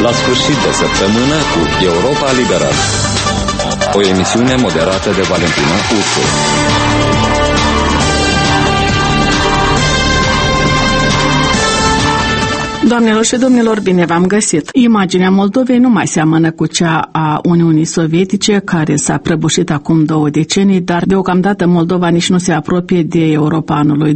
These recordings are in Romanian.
La sfârșit de săptămână cu Europa Liberă. O emisiune moderată de Valentina Ursu. Doamnelor și domnilor, bine v-am găsit! Imaginea Moldovei nu mai seamănă cu cea a Uniunii Sovietice, care s-a prăbușit acum 2 decenii, dar deocamdată Moldova nici nu se apropie de Europa anului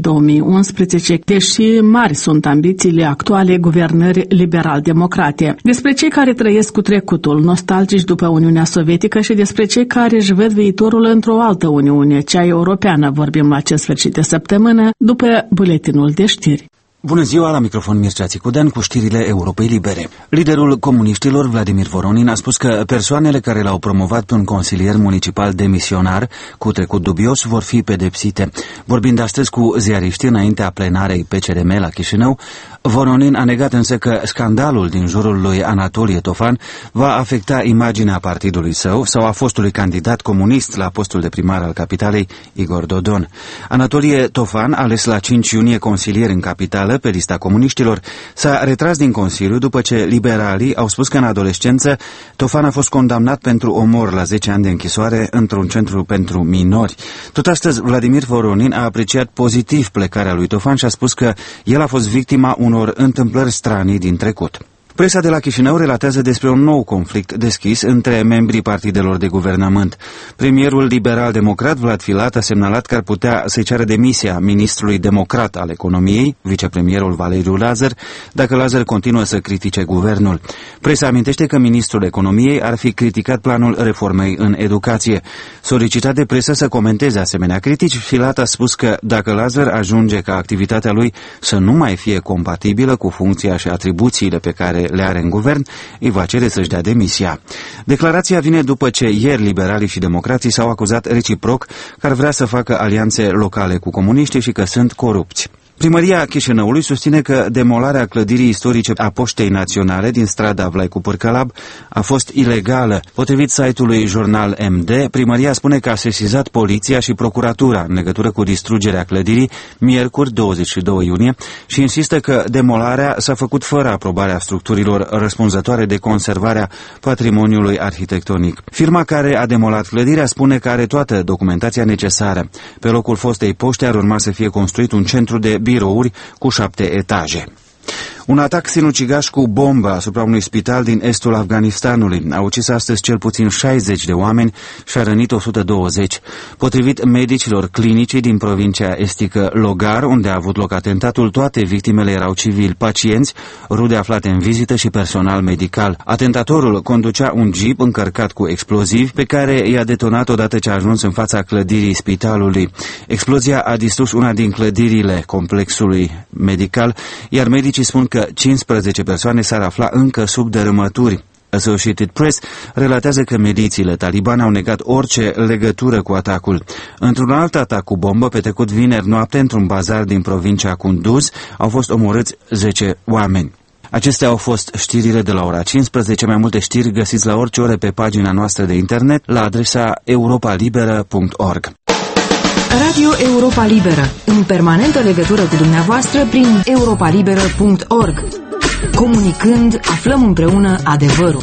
2011, deși mari sunt ambițiile actuale guvernări liberal-democrate. Despre cei care trăiesc cu trecutul, nostalgici după Uniunea Sovietică, și despre cei care își văd viitorul într-o altă Uniune, cea europeană, vorbim la acest sfârșit de săptămână, după buletinul de știri. Bună ziua, la microfon Mircea Țicudean cu știrile Europei Libere. Liderul comuniștilor, Vladimir Voronin, a spus că persoanele care l-au promovat pe un consilier municipal demisionar cu trecut dubios vor fi pedepsite. Vorbind astăzi cu ziariști înaintea plenarei PCRM la Chișinău, Voronin a negat însă că scandalul din jurul lui Anatolie Tofan va afecta imaginea partidului său sau a fostului candidat comunist la postul de primar al capitalei, Igor Dodon. Anatolie Tofan, ales la 5 iunie consilier în capitală pe lista comuniștilor, s-a retras din Consiliu după ce liberalii au spus că în adolescență Tofan a fost condamnat pentru omor la 10 ani de închisoare într-un centru pentru minori. Tot astăzi, Vladimir Voronin a apreciat pozitiv plecarea lui Tofan și a spus că el a fost victima unor întâmplări stranii din trecut. Presa de la Chișinău relatează despre un nou conflict deschis între membrii partidelor de guvernământ. Premierul liberal-democrat Vlad Filat a semnalat că ar putea să-i ceară demisia ministrului democrat al economiei, vicepremierul Valeriu Lazar, dacă Lazar continuă să critique guvernul. Presa amintește că ministrul economiei ar fi criticat planul reformei în educație. Solicitat de presă să comenteze asemenea critici, Filat a spus că dacă Lazar ajunge ca activitatea lui să nu mai fie compatibilă cu funcția și atribuțiile pe care le are în guvern, îi va cere să-și dea demisia. Declarația vine după ce ieri liberalii și democrații s-au acuzat reciproc că ar vrea să facă alianțe locale cu comuniștii și că sunt corupți. Primăria Chișinăului susține că demolarea clădirii istorice a Poștei Naționale din strada Vlaicu Pârcălab a fost ilegală. Potrivit site-ului Jurnal MD, primăria spune că a sesizat poliția și procuratura în legătură cu distrugerea clădirii miercuri 22 iunie și insistă că demolarea s-a făcut fără aprobarea structurilor răspunzătoare de conservarea patrimoniului arhitectonic. Firma care a demolat clădirea spune că are toată documentația necesară. Pe locul fostei poște ar urma să fie construit un centru de birouri cu 7 etaje. Un atac sinucigaș cu bombă asupra unui spital din estul Afganistanului a ucis astăzi cel puțin 60 de oameni și a rănit 120. Potrivit medicilor clinicii din provincia estică Logar, unde a avut loc atentatul, toate victimele erau civili, pacienți, rude aflate în vizită și personal medical. Atentatorul conducea un jeep încărcat cu explozivi pe care i-a detonat odată ce a ajuns în fața clădirii spitalului. Explozia a distrus una din clădirile complexului medical, iar medicii spun că 15 persoane s-ar afla încă sub dărâmături. Associated Press relatează că milițiile talibane au negat orice legătură cu atacul. Într-un alt atac cu bombă petrecut vineri noapte într-un bazar din provincia Kunduz au fost omorâți 10 oameni. Acestea au fost știrile de la ora 15. Mai multe știri găsiți la orice oră pe pagina noastră de internet la adresa europalibera.org. Radio Europa Liberă, în permanentă legătură cu dumneavoastră prin europalibera.org. Comunicând, aflăm împreună adevărul.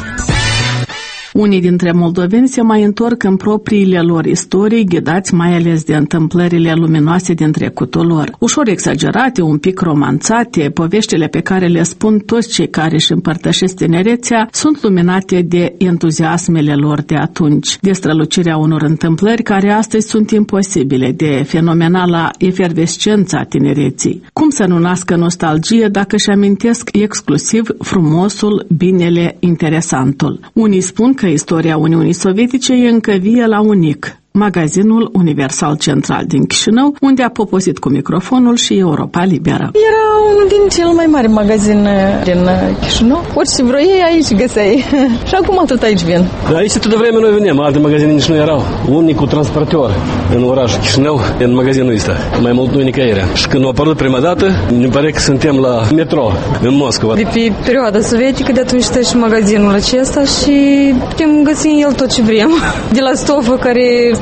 Unii dintre moldoveni se mai întorc în propriile lor istorii, ghidați mai ales de întâmplările luminoase din trecutul lor. Ușor exagerate, un pic romanțate, poveștile pe care le spun toți cei care își împărtășesc tinerețea sunt luminate de entuziasmele lor de atunci, de strălucirea unor întâmplări care astăzi sunt imposibile, de fenomenala efervescența tinereții. Cum să nu nască nostalgie dacă își amintesc exclusiv frumosul, binele, interesantul? Unii spun că istoria Uniunii Sovietice e încă vie la UNIC, magazinul Universal Central din Chișinău, unde a poposit cu microfonul și Europa Liberă. Era unul din cel mai mari magazin din Chișinău. Orice vroiei aici găseai. Și acum tot aici vin. Da, aici tot de vreme noi venim, alte magazine nici nu erau. Unicul transportor în orașul Chișinău, în magazinul ăsta. Mai mult nu nicăieri. Și când a apărut prima dată, ne pare că suntem la metro în Moscova. De pe perioada sovietică, de atunci stă și magazinul acesta și putem găsi în el tot ce vrem. De la stofă care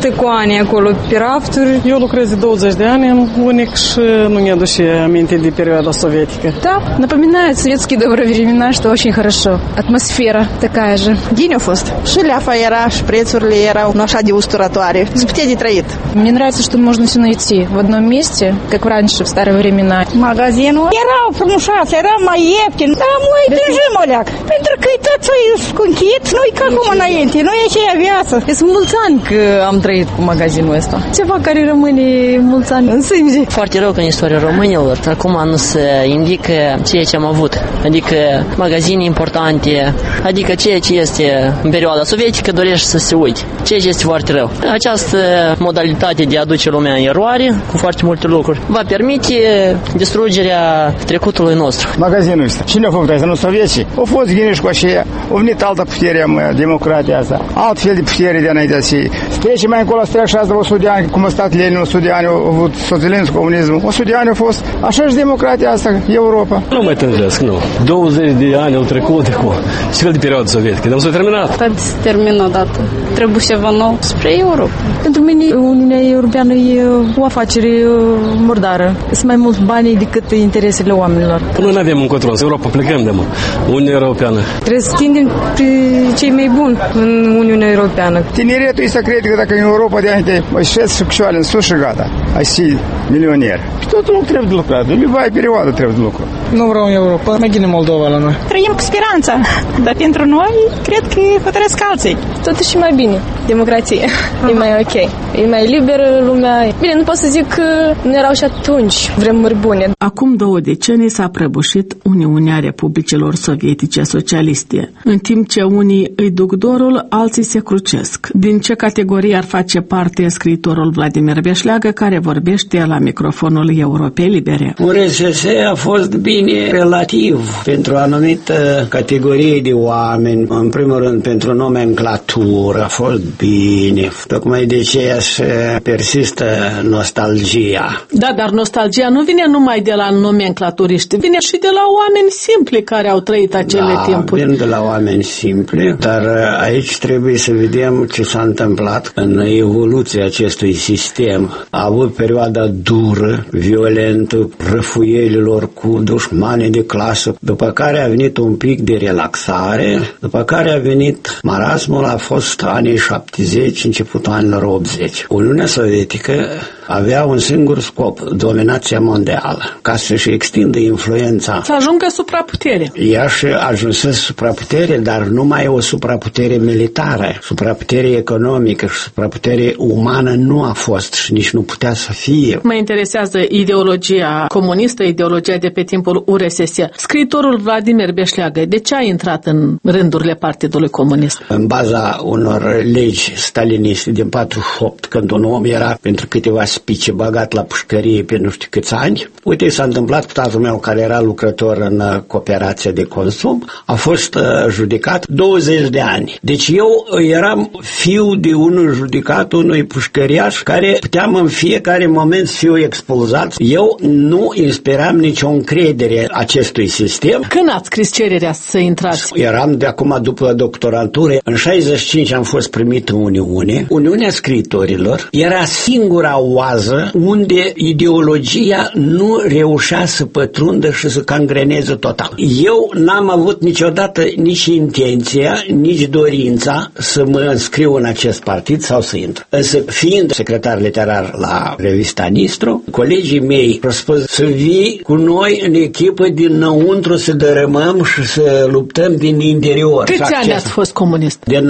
câte coane acolo pe rafturi. Eu lucrez de 20 de ani în UNIC și nu ne aduce aminte de perioada sovietică. Да, напоминает советские добрые времена, что очень хорошо. Атмосфера такая же. Bine a fost. Și leafa era, și prețurile erau nu așa de usturătoare. Se putea de trăit. Мне нравится, что можно все найти в одном месте, как раньше, в старые времена. Magazinul erau frumușați, era mai ieftin, dar mai tânjim o leac. Pentru că tot s-a scuncit, nu-i ca acum înainte, nu e aceea viață. Sunt mulți ani că am trăit cu magazinul ăsta. Ceva care rămâne mulți ani în sânge. Foarte rău că în istoria românilor acum nu se indică ceea ce am avut. Adică magazine importante, adică ceea ce este în perioada sovietică dorești să se uite. Ceea ce este foarte rău. Această modalitate de a aduce lumea în eroare cu foarte multe lucruri va permite distrugerea trecutului nostru. Magazinul ăsta. Cine a făcut asta? Nu soviecii? Au fost ghiniși cu aceea. Au venit altă putere, democrația asta. Alt fel de putere de înainte să trece mai încolo, să treacă 100 de ani, cum a stat Lenin 100 de ani, a avut socialism, comunismul. 100 de ani a fost. Așa și democrația asta, Europa. Nu mai tânjesc, nu. 20 de ani au trecut acum. Ce fel de perioadă sovietică? Dar nu s-a terminat. Dar se termină odată. Trebuie ceva nou spre Europa. Pentru mine, Uniunea Europeană e o afacere murdară. Sunt mai mulți bani decât interesele oamenilor. Noi nu avem încotro. În Europa plecăm de Uniunea Europeană. Trebuie să tindem pe cei mai buni în Uniunea Europeană. Tineretul ăsta crede că dacă în Europa de ani te șezi sucșoare în sus și gata, ai fi milionier. Și tot loc trebuie de lucrat. Nu vai perioadă trebuie de lucru. Nu vreau în Europa, mai gine Moldova la noi. Trăim cu speranța, dar pentru noi cred că hotărăsc alții. Totuși mai bine. Democrație. E mai ok. E mai liberă lumea. Bine, nu pot să zic că nu erau și atunci vremuri bune. Acum 2 decenii s-a prăbușit Uniunea Republicilor Sovietice Socialiste. În timp ce unii îi duc dorul, alții se crucesc. Din ce categorie ar face parte scriitorul Vladimir Beșleagă, care vorbește la microfonul Europei Libere? URSS a fost bine relativ pentru o anumită categorie de oameni. În primul rând pentru nomenclatură a fost bine. Tocmai de aceea se persistă nostalgia. Da, dar nostalgia nu vine numai de la nomenclaturiști, vine și de la oameni simpli care au trăit acele timpuri. Vin de la oameni simpli, dar aici trebuie să vedem ce s-a întâmplat în evoluția acestui sistem. A avut perioada dură, violentă, răfuielilor cu dușmani de clasă, după care a venit un pic de relaxare, după care a venit marasmul, a fost anii 70, începutul anilor 80. Uniunea Sovietică avea un singur scop, dominația mondială, ca să-și extindă influența. Să ajungă supraputere. Ea și ajunsă supraputere, dar numai o supraputere militară, supraputere economică și supraputere umană nu a fost și nici nu putea să fie. Mă interesează ideologia comunistă, ideologia de pe timpul URSS. Scriitorul Vladimir Beșleagă, de ce a intrat în rândurile Partidului Comunist? În baza unor legi staliniste din 48, când un om era pentru câteva spice băgat la pușcărie pe nu știu câți ani. Uite, s-a întâmplat cu tatăl meu care era lucrător în cooperație de consum, a fost judecat 20 de ani. Deci eu eram fiu de unul judecat, unui pușcăriaș care puteam în fiecare moment să fiu expulzat. Eu nu inspiram nicio încredere acestui sistem. Când ați scris cererea să intrați? Eram de acum după doctorantură. În 65 am fost primit în Uniune. Uniunea Scriitorilor era singura oază unde ideologia nu reușea să pătrundă și să cangreneze total. Eu n-am avut niciodată nici intenția, nici dorința să mă înscriu în acest partid sau să intru. Însă, fiind secretar literar la revista Nistru, colegii mei au spus să vii cu noi în echipă dinăuntru să dărâmăm și să luptăm din interior. Câți ani ați fost comunist? Din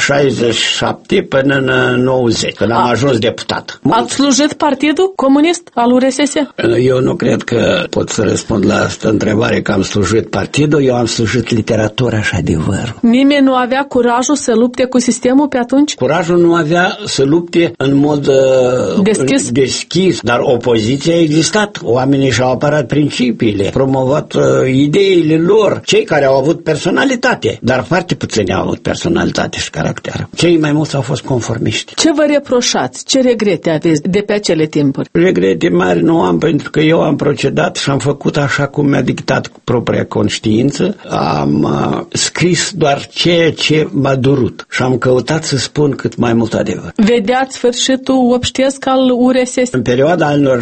67 până în 90, când am ajuns deputat. Ați slujit Partidul Comunist al URSS? Eu nu cred că pot să răspund la asta întrebare că am slujit partidul, eu am slujit literatura și adevărul. Nimeni nu avea curajul să lupte cu sistemul pe atunci? Curajul nu avea să lupte în mod deschis, dar opoziția a existat. Oamenii și-au apărat principiile, promovat ideile lor, cei care au avut personalitate, dar foarte puțini au avut personalitate și caracter. Cei mai mulți au fost conformiști. Ce vă reproșați? Ce regrete aveți de pe acele timpuri? Regrete mari nu am, pentru că eu am procedat și am făcut așa cum mi-a dictat propria conștiință. Am scris doar ceea ce m-a durut și am căutat să spun cât mai mult adevăr. Vedeați sfârșitul obștesc al URSS? În perioada anilor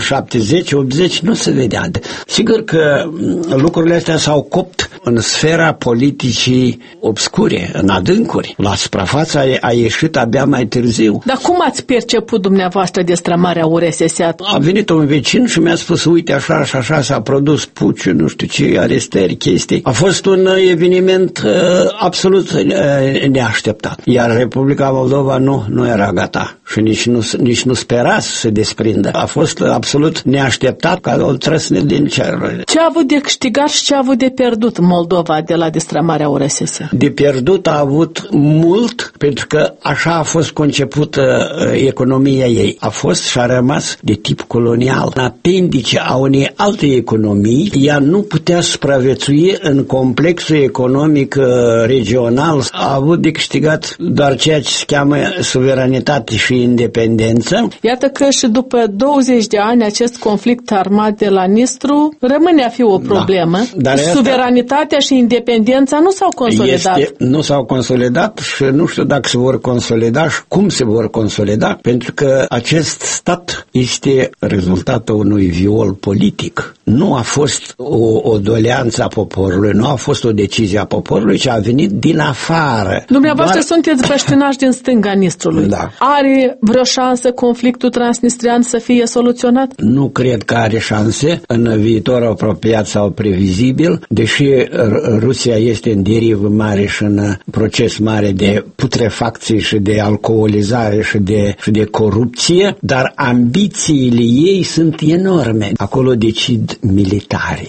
70-80 nu se vedea. Sigur că lucrurile astea s-au copt în sfera politicii obscure, în adâncuri. La suprafață a ieșit abia mai târziu. Dar cum ați perceput dumneavoastră destrămarea URSS? A venit un vecin și mi-a spus, uite așa și așa s-a produs puci, nu știu ce, arestări, chestii. A fost un eveniment absolut neașteptat. Iar Republica Moldova nu era gata și nici nu spera să se desprindă. A fost absolut neașteptat ca o trăsne din cer. Ce a avut de câștigat și ce a avut de pierdut Moldova de la destrămarea URSS? De pierdut a avut mult, pentru că așa a fost concepută economia ei. A fost și a rămas de tip colonial. În apendice a unei alte economii, ea nu putea supraviețui în complexul economic regional. A avut de câștigat doar ceea ce se cheamă suveranitate și independență. Iată că și după 20 de ani acest conflict armat de la Nistru rămâne a fi o problemă. Da. Dar suveranitatea și independența nu s-au consolidat. Nu s-au consolidat și nu știu dacă se vor consolida și cum se vor consolida, pentru că acest stat este rezultatul unui viol politic. Nu a fost o doleanță a poporului, nu a fost o decizie a poporului, ci a venit din afară. Dumneavoastră sunteți băștinași din stânga Nistrului. Da. Are vreo șansă conflictul transnistrian să fie soluționat? Nu cred că are șanse în viitor apropiat sau previzibil, deși Rusia este în derivă mare și în proces mare de putrefacție și de alcoolizare și de corupție, dar ambițiile ei sunt enorme. Acolo decid militari.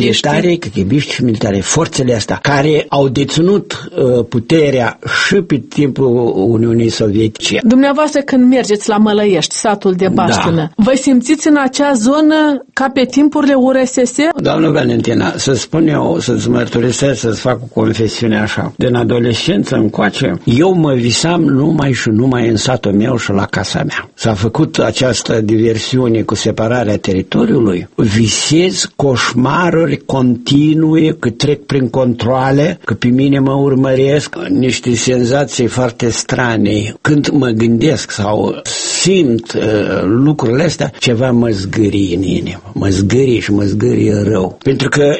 KGB-ști și militari. Forțele astea care au deținut puterea și pe timpul Uniunii Sovietice. Dumneavoastră când mergeți la Mălăiești, satul de Baștină, vă simțiți în acea zonă ca pe timpurile URSS? Doamnă Valentina, să spun eu, să-ți mărturisesc, să-ți fac o confesiune așa. Din adolescență încoace, eu mă visam numai și numai în satul meu și la casa mea. S-a făcut această diversiune cu separarea teritoriului. Visez coșmaruri continue, că trec prin controale, că pe mine mă urmăresc niște senzații foarte strane. Când mă gândesc sau simt lucrurile astea, ceva mă zgârie în inimă. Mă zgârie rău. Pentru că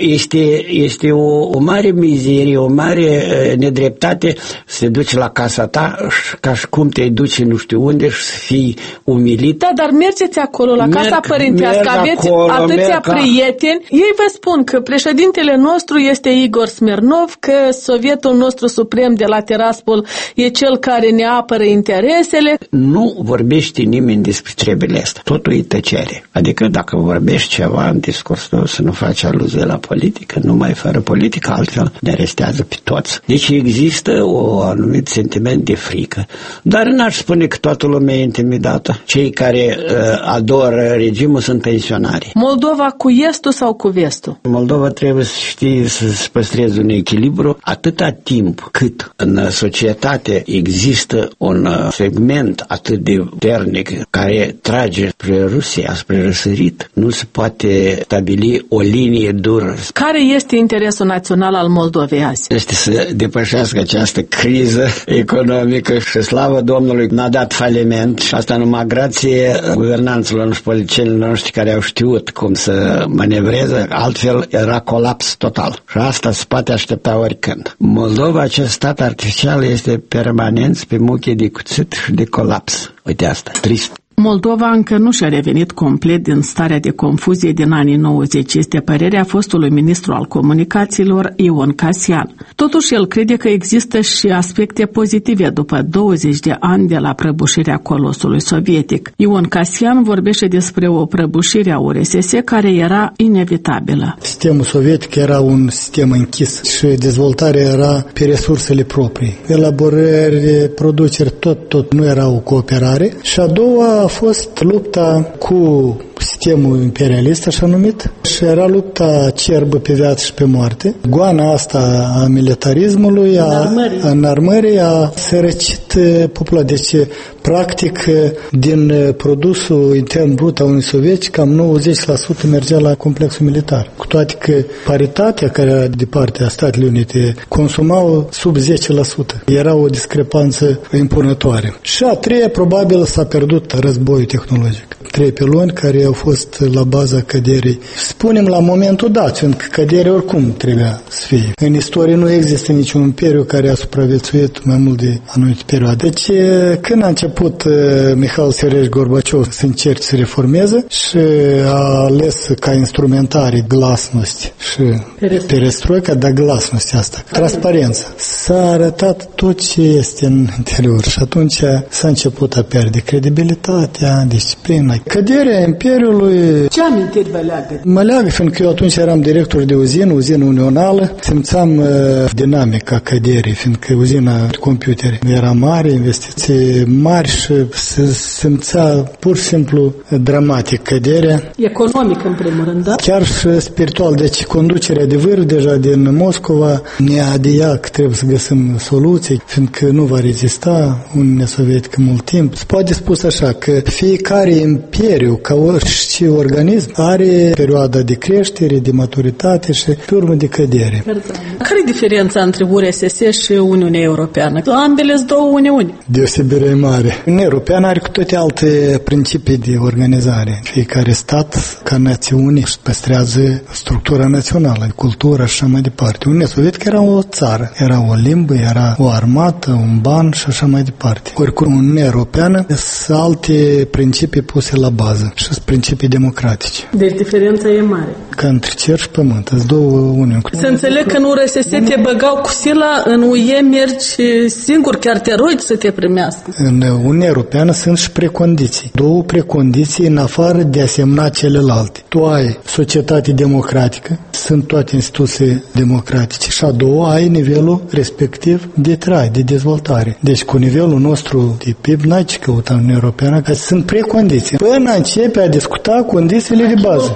este o mare mizerie, o mare nedreptate să te duci la casa ta ca și cum te duci nu știu unde și să fii umilit. Da, dar mergeți acolo, la casa părintească, aveți atâția prieteni. Ei vă spun că președintele nostru este Igor Smirnov, că sovietul nostru suprem de la Tiraspol e cel care ne apără interesele. Nu vorbește nimeni despre treburile astea. Totul e tăcere. Adică dacă vorbești ceva în discursul tău să nu faci aluzie la politică, numai fără politică, altfel ne arestează pe toți. Deci există un anumit sentiment de frică. Dar n-aș spune că toată lumea e intimidată. Cei care adoră regimul sunt pensionari. Moldova cu estul sau cu vestul? Moldova trebuie să știe să păstreze un echilibru atâta timp cât în societate există un segment atât de puternic care trage spre Rusia, spre răsărit. Nu se poate stabili o linie dură. Care este interesul național al Moldovei azi? Este să depășească această criză economică și slavă Domnului n-a dat faliment și asta numai grație guvernanților și politicienilor noștri care au știut cum să manevreze, altfel era colaps total. Și asta se poate aștepta oricând. Moldova, acest stat artificial, este permanent pe muche de cuțit și de colaps. Uite asta, trist. Moldova încă nu și-a revenit complet din starea de confuzie din anii 90, este părerea fostului ministru al comunicațiilor Ion Casian. Totuși, el crede că există și aspecte pozitive după 20 de ani de la prăbușirea colosului sovietic. Ion Casian vorbește despre o prăbușire a URSS care era inevitabilă. Sistemul sovietic era un sistem închis și dezvoltarea era pe resursele proprii. Elaborări, produceri, tot nu era o cooperare. Și a doua a fost lupta cu sistemul imperialist, așa numit, și era lupta cerbă pe viață și pe moarte. Goana asta a militarismului, a înarmării, a sărăcit populația. Deci, practic, din produsul intern brut al Uniunii Sovietice, cam 90% mergea la complexul militar. Cu toate că paritatea care era de partea Statelor Unite consumau sub 10%. Era o discrepanță impunătoare. Și a treia, probabil, s-a pierdut războiul tehnologic. 3 piloni care au fost la baza căderii. Spunem la momentul dat, fiindcă căderea oricum trebuia să fie. În istorie nu există niciun imperiu care a supraviețuit mai mult de anumite perioade. Deci, când a început Mihail Sergeevich Gorbaciov să încerce să reformeze și a ales ca instrumentare glasnost și perestroica, dar glasnost asta, transparență. S-a arătat tot ce este în interior și atunci s-a început a pierde credibilitatea, disciplina. Căderea Imperiului... Ce amintiri vă leagă? Mă leagă, fiindcă eu atunci eram director de uzină unională, simțeam dinamica căderii, fiindcă uzina de computere era mare, investiții mari și se simțea pur și simplu dramatic căderea. Economic, în primul rând, da? Chiar și spiritual. Deci conducerea de vârf deja din Moscova ne adia că trebuie să găsim soluții, fiindcă nu va rezista Uniunea Sovietică mult timp. Se poate spus așa, că fiecare imperiu, ca orice organism, are perioada de creștere, de maturitate și pe urmă de cădere. Care e diferența între URSS și Uniunea Europeană? Ambele sunt două uniuni. Deosebire mare. Uniunea Europeană are cu toate alte principii de organizare. Fiecare stat, ca națiune, își păstrează structura națională, cultura și așa mai departe. Uniunea Sovietică era o țară, era o limbă, era o armată, un ban și așa mai departe. Oricum, Uniunea Europeană sunt alte principii puse la bază și sunt principii democratice. Deci diferența e mare. Ca între cer și pământ, sunt două uniuni. Să înțeleg că în URSS te băgau cu sila, în UE mergi singur, chiar te rogi să te primească. În Uniunea Europeană sunt și precondiții. Două precondiții în afară de a semna celelalte. Tu ai societate democratică, sunt toate instituții democratice și a doua ai nivelul respectiv de trai, de dezvoltare. Deci cu nivelul nostru de PIB n-ai ce căuta în Uniunea Europeană, că sunt precondiții. Până începe a discuta condițiile de bază.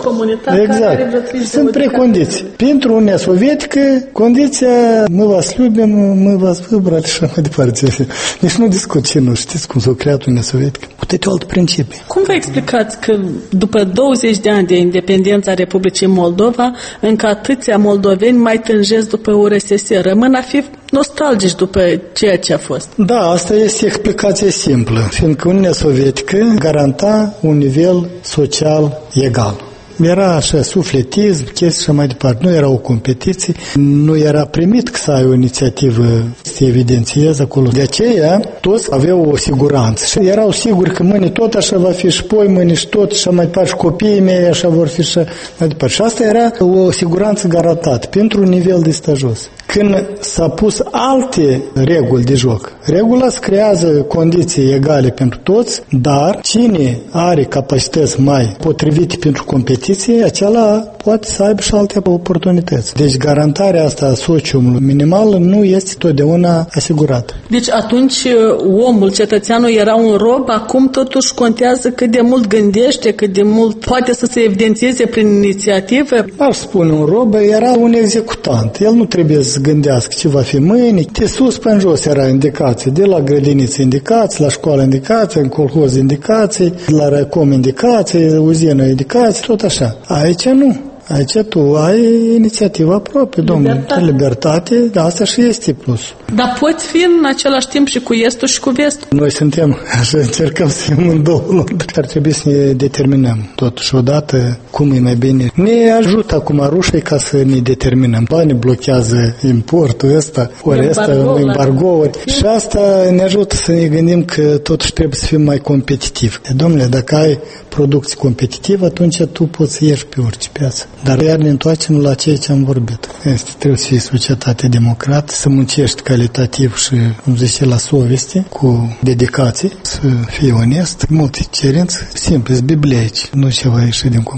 Exact. Sunt precondiții. Pentru Uniunea Sovietică, condiția mă vas iubim, mă vas văbrat și așa mai departe. Nici nu discut ce nu știți cum s-a creat Uniunea Sovietică. Cu toate alte principii. Cum vă explicați că după 20 de ani de independența Republicii Moldova, încă atâția moldoveni mai tânjesc după URSS, rămân a fi nostalgici după ceea ce a fost? Da, asta este explicație simplă, fiindcă Uniunea Sovietică garanta un nivel social egal. Era așa sufletism, chestii și mai departe. Nu era o competiție, nu era primit că să ai o inițiativă să evidențiezi acolo. De aceea, toți aveau o siguranță și erau siguri că mâine tot așa va fi și poi mâine și tot și mai departe și copiii mei așa vor fi și mai departe. Și asta era o siguranță garantată pentru un nivel de stajos. Când s-a pus alte reguli de joc, regula se creează condiții egale pentru toți, dar cine are capacități mai potrivite pentru competiție, acela poate să aibă și alte oportunități. Deci garantarea asta a sociumului minimal nu este totdeauna asigurată. Deci atunci omul, cetățeanul era un rob, acum totuși contează cât de mult gândește, cât de mult poate să se evidențieze prin inițiativă. Ar spune un rob, era un executant. El nu trebuie să gândească ce va fi mâine. De sus până jos era indicații. De la grădiniță indicații, la școală indicații, în colhoz indicații, la racom indicații, uzină indicații, tot așa. Aici nu. Aici tu ai inițiativa proprie, domnule. Libertate, da, asta și este plus. Dar poți fi în același timp și cu estul și cu vestul? Noi suntem, așa încercăm să fim în două luni. Ar trebui să ne determinăm. Totuși, odată, cum e mai bine. Ne ajută acum rușii ca să ne determinăm. Ba ne blochează importul ăsta, ori ăsta, embargouri. Și asta ne ajută să ne gândim că totuși trebuie să fim mai competitivi. Domnule, dacă ai producție competitivă, atunci tu poți să ieși pe orice piață. Dar iar ne întoarcem la ceea ce am vorbit. Trebuie să fii societate democrată, să muncești calitativ și, cum zice, la soveste, cu dedicație, să fii onest, multe cerințe simple, bibliaici, nu ceva ieși din comun.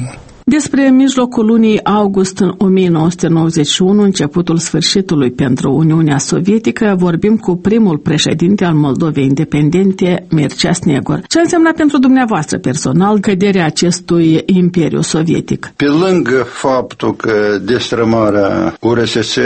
Despre mijlocul lunii august în 1991, începutul sfârșitului pentru Uniunea Sovietică, vorbim cu primul președinte al Moldovei Independente, Mircea Snegur. Ce însemna pentru dumneavoastră personal căderea acestui imperiu sovietic? Pe lângă faptul că destrămarea URSS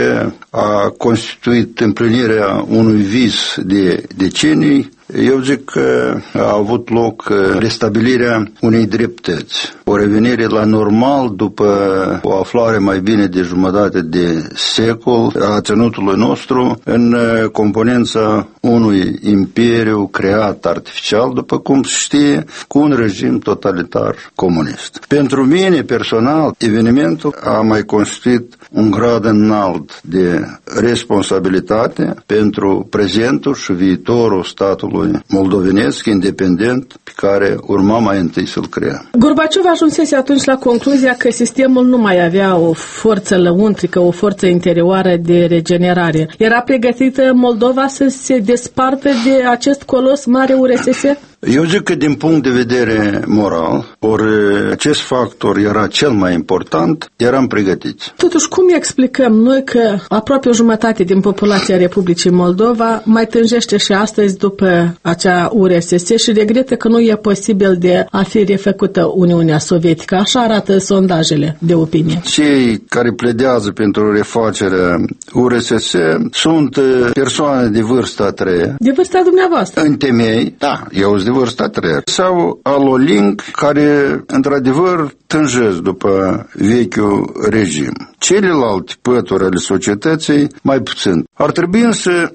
a constituit împlinirea unui vis de decenii, eu zic că a avut loc restabilirea unei dreptăți, o revenire la normal după o aflare mai bine de jumătate de secol a ținutului nostru în componența unui imperiu creat artificial, după cum se știe, cu un regim totalitar comunist. Pentru mine, personal, evenimentul a mai constituit un grad înalt de responsabilitate pentru prezentul și viitorul statului moldovenesc independent pe care urma mai întâi să-l crea. Gorbaciov ajunsese atunci la concluzia că sistemul nu mai avea o forță lăuntrică, o forță interioară de regenerare. Era pregătită Moldova să se despartă de acest colos mare URSS? Eu zic că din punct de vedere moral, ori acest factor era cel mai important, eram pregătiți. Totuși, cum explicăm noi că aproape o jumătate din populația Republicii Moldova mai tânjește și astăzi după acea URSS și regretă că nu e posibil de a fi refăcută Uniunea Sovietică? Așa arată sondajele de opinie. Cei care pledează pentru refacerea URSS sunt persoane de vârsta a treia. De vârsta dumneavoastră? În temei, da, eu sunt de vârsta a treia. Sau aloling care, într-adevăr, tânjesc după vechiul regim. Celelalte pături ale societății, mai puțin. Ar trebui însă,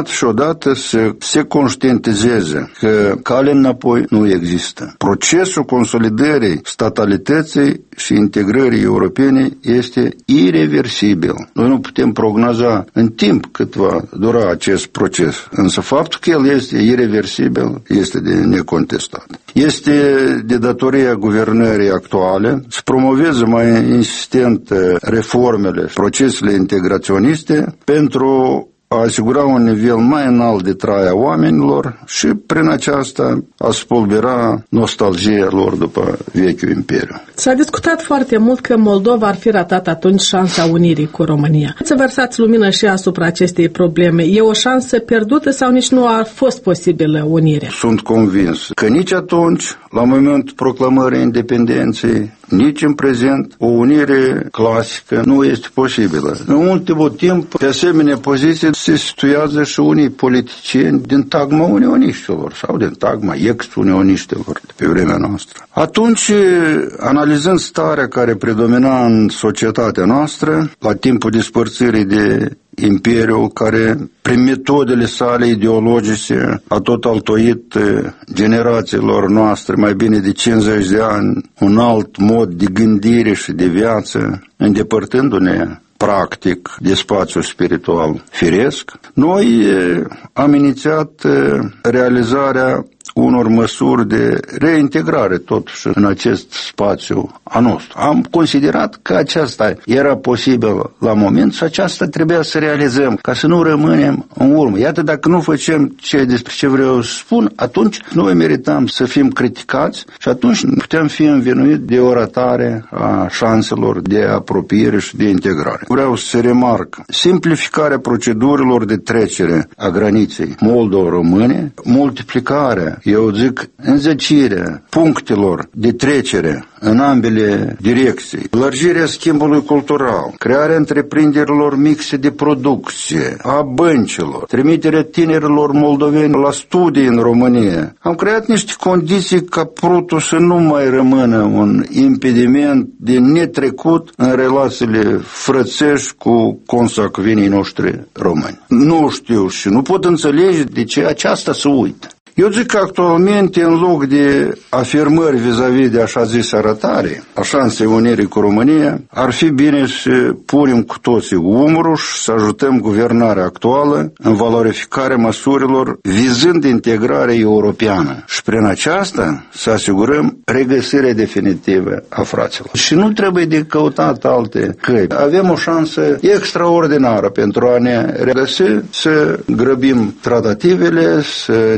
odată să se conștientizeze că cale înapoi nu există. Procesul consolidării statalității și integrării europene este ireversibil. Noi nu putem prognoza în timp cât va dura acest proces, însă faptul că el este ireversibil este de necontestat. Este de datoria guvernării actuale să promoveze mai insistent reformele, procesele integraționiste pentru a asigura un nivel mai înalt de trai a oamenilor și prin aceasta a spulbera nostalgia lor după vechiul imperiu. S-a discutat foarte mult că Moldova ar fi ratat atunci șansa unirii cu România. Să vărsați lumină și asupra acestei probleme. E o șansă pierdută sau nici nu a fost posibilă unirea? Sunt convins că nici atunci, la momentul proclamării independenței, nici în prezent, o unire clasică nu este posibilă. În ultimul timp, pe asemenea poziție se situează și unii politicieni din tagma unioniștilor sau din tagma ex-unioniștilor de pe vremea noastră. Atunci, analizând starea care predomina în societatea noastră, la timpul despărțirii de imperiul care, prin metodele sale ideologice, a tot altoit generațiilor noastre mai bine de 50 de ani un alt mod de gândire și de viață, îndepărtându-ne practic de spațiul spiritual firesc, noi am inițiat realizarea unor măsuri de reintegrare totuși în acest spațiu a nostru. Am considerat că aceasta era posibil la moment și aceasta trebuia să realizăm ca să nu rămânem în urmă. Iată, dacă nu facem despre ce vreau să spun, atunci noi merităm să fim criticați și atunci putem fi învinuiți de o ratare a șanselor de apropiere și de integrare. Vreau să remarc simplificarea procedurilor de trecere a graniței Moldova-România, multiplicarea, eu zic, înzecirea punctelor de trecere în ambele direcții, lărgirea schimbului cultural, crearea întreprinderilor mixe de producție, a băncilor, trimiterea tinerilor moldoveni la studii în România. Am creat niște condiții ca prutul să nu mai rămână un impediment de netrecut în relațiile frățești cu consacvenii noștri români. Nu știu și nu pot înțelege de ce aceasta se uită. Eu zic că actualmente, în loc de afirmări vis-a-vis de așa zis arătare a șansei unirii cu România, ar fi bine să punem cu toții umărul și să ajutăm guvernarea actuală în valorificarea măsurilor vizând integrarea europeană și prin aceasta să asigurăm regăsirea definitivă a fraților. Și nu trebuie de căutat alte căi. Avem o șansă extraordinară pentru a ne regăsi, să grăbim tratativele, să ne ajutăm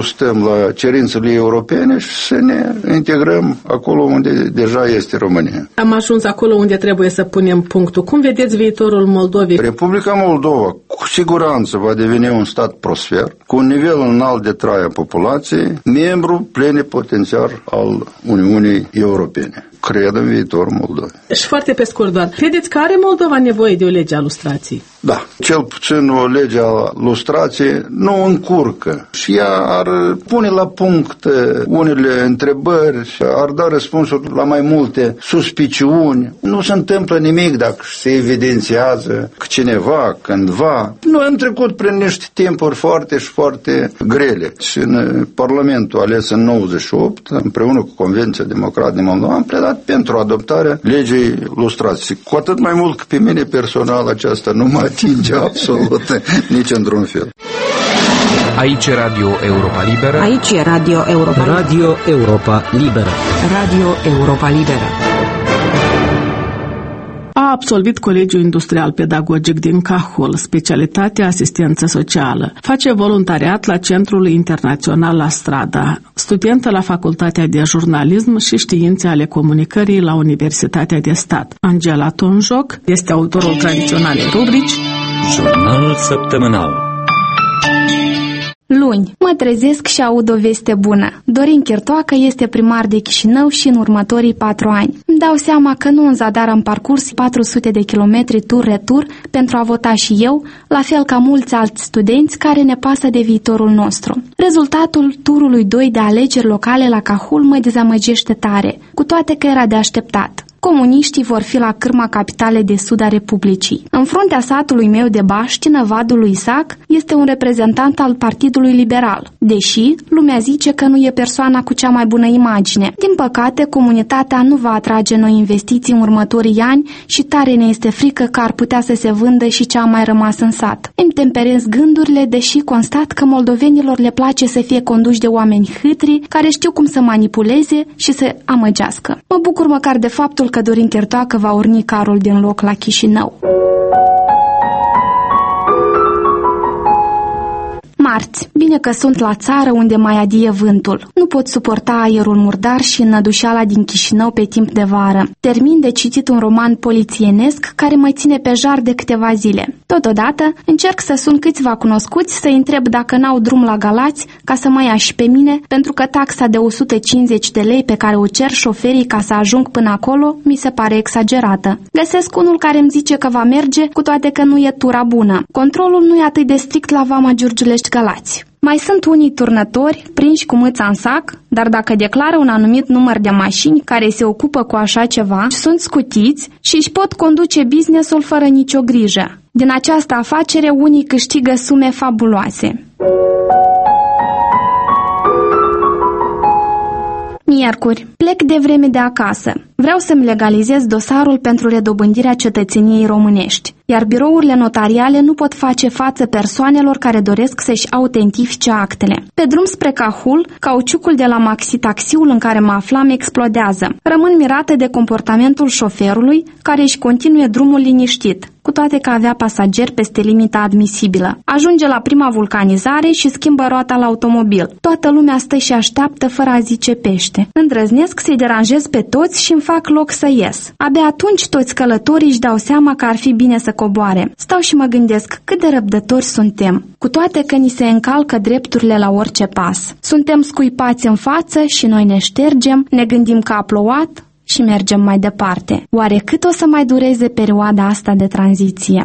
ajustăm la cerințele europene și să ne integrăm acolo unde deja este România. Am ajuns acolo unde trebuie să punem punctul. Cum vedeți viitorul Moldovei? Republica Moldova cu siguranță va deveni un stat prosper, cu un nivel înalt de trai a populației, membru plenipotențiar al Uniunii Europene. Cred în viitorul Moldovei. Și foarte pe scurt doar, credeți că are Moldova nevoie de o lege a lustrației? Da, cel puțin o lege a lustrației nu încurcă și ea ar pune la punct unele întrebări, ar da răspunsuri la mai multe suspiciuni. Nu se întâmplă nimic dacă se evidențiază că cineva, cândva. Noi am trecut prin niște timpuri foarte grele și în Parlamentul ales în 98, împreună cu Convenția Democrată din Moldova, am pledat pentru adoptarea legii lustrației. Cu atât mai mult că pe mine personal aceasta nu mă atinge absolut nici într-un fel. Aici e Radio Europa Liberă. Aici e Radio Europa Liberă. Radio Europa Liberă. Radio Europa Liberă. A absolvit Colegiul Industrial Pedagogic din Cahul, specialitatea asistență socială. Face voluntariat la Centrul Internațional La Strada, studentă la Facultatea de Jurnalism și Științe ale Comunicării la Universitatea de Stat. Angela Tonjoc este autorul tradiționalei rubrici Jurnal săptămânal. Luni, mă trezesc și aud o veste bună. Dorin Chirtoacă este primar de Chișinău și în următorii 4 ani. Îmi dau seama că nu în zadar am parcurs 400 de kilometri tur-retur pentru a vota și eu, la fel ca mulți alți studenți care ne pasă de viitorul nostru. Rezultatul turului 2 de alegeri locale la Cahul mă dezamăgește tare, cu toate că era de așteptat. Comuniștii vor fi la cârma capitalei de sud a Republicii. În fruntea satului meu de Baștină, Vadul lui Isaac este un reprezentant al Partidului Liberal, deși lumea zice că nu e persoana cu cea mai bună imagine. Din păcate, comunitatea nu va atrage noi investiții în următorii ani și tare ne este frică că ar putea să se vândă și ce a mai rămas în sat. Îmi temperez gândurile, deși constat că moldovenilor le place să fie conduși de oameni hâtri, care știu cum să manipuleze și să amăgească. Mă bucur măcar de faptul că Dorin Chirtoacă va urni carul din loc la Chișinău. Marți. Bine că sunt la țară unde mai adie vântul. Nu pot suporta aerul murdar și înnădușeala din Chișinău pe timp de vară. Termin de citit un roman polițienesc care mă ține pe jar de câteva zile. Totodată, încerc să sun câțiva cunoscuți să-i întreb dacă n-au drum la Galați ca să mă ia și pe mine, pentru că taxa de 150 de lei pe care o cer șoferii ca să ajung până acolo mi se pare exagerată. Găsesc unul care îmi zice că va merge, cu toate că nu e tura bună. Controlul nu e atât de strict la Vama Giurgiulești Galați. Mai sunt unii turnători prinși cu mâța în sac, dar dacă declară un anumit număr de mașini care se ocupă cu așa ceva, sunt scutiți și își pot conduce business-ul fără nicio grijă. Din această afacere, unii câștigă sume fabuloase. Miercuri. Plec de vreme de acasă. Vreau să-mi legalizez dosarul pentru redobândirea cetățeniei românești, iar birourile notariale nu pot face față persoanelor care doresc să-și autentifice actele. Pe drum spre Cahul, cauciucul de la maxi-taxiul în care mă aflam explodează. Rămân mirată de comportamentul șoferului, care își continue drumul liniștit, cu toate că avea pasageri peste limita admisibilă. Ajunge la prima vulcanizare și schimbă roata la automobil. Toată lumea stă și așteaptă fără a zice pește. Îndrăznesc să-i deranjez pe toți și îmi fac loc să ies. Abia atunci toți călătorii își dau seama că ar fi bine să coboare. Stau și mă gândesc cât de răbdători suntem, cu toate că ni se încalcă drepturile la orice pas. Suntem scuipați în față și noi ne ștergem, ne gândim că a plouat și mergem mai departe. Oare cât o să mai dureze perioada asta de tranziție?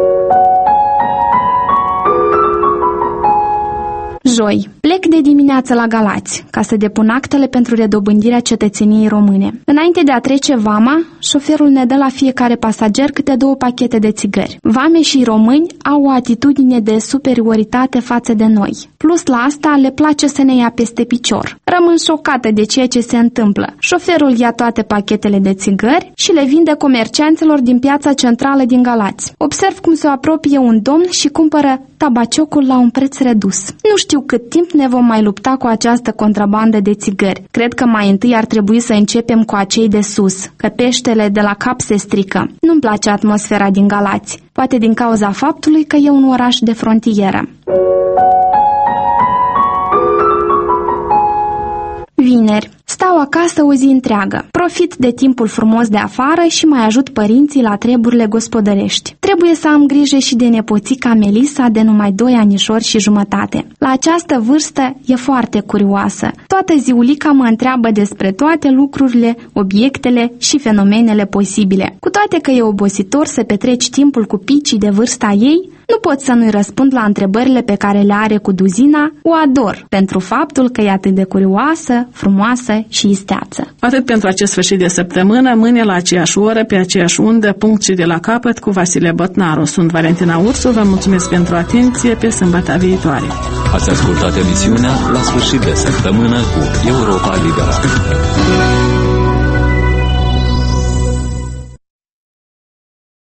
Joi. Plec de dimineață la Galați, ca să depun actele pentru redobândirea cetățeniei române. Înainte de a trece vama, șoferul ne dă la fiecare pasager câte 2 pachete de țigări. Vameșii români au o atitudine de superioritate față de noi. Plus la asta, le place să ne ia peste picior. Rămân șocată de ceea ce se întâmplă. Șoferul ia toate pachetele de țigări și le vinde comercianților din piața centrală din Galați. Observ cum se apropie un domn și cumpără tabaciocul la un preț redus. Nu știu cât timp ne vom mai lupta cu această contrabandă de țigări. Cred că mai întâi ar trebui să începem cu acei de sus, că peștele de la cap se strică. Nu-mi place atmosfera din Galați, poate din cauza faptului că e un oraș de frontieră. Stau acasă o zi întreagă. Profit de timpul frumos de afară și mai ajut părinții la treburile gospodărești. Trebuie să am grijă și de nepoțica Melisa de numai 2 anișori și jumătate. La această vârstă e foarte curioasă. Toată ziulica mă întreabă despre toate lucrurile, obiectele și fenomenele posibile. Cu toate că e obositor să petreci timpul cu picii de vârsta ei, nu pot să nu-i răspund la întrebările pe care le are cu duzina. O ador pentru faptul că e atât de curioasă, frumoasă și isteață. Atât pentru acest sfârșit de săptămână, mâine la aceeași oră, pe aceeași undă, punct și de la capăt, cu Vasile Botnaru. Sunt Valentina Ursu, vă mulțumesc pentru atenție, pe sâmbătă viitoare. Ați ascultat emisiunea La sfârșit de săptămână cu Europa Liberă.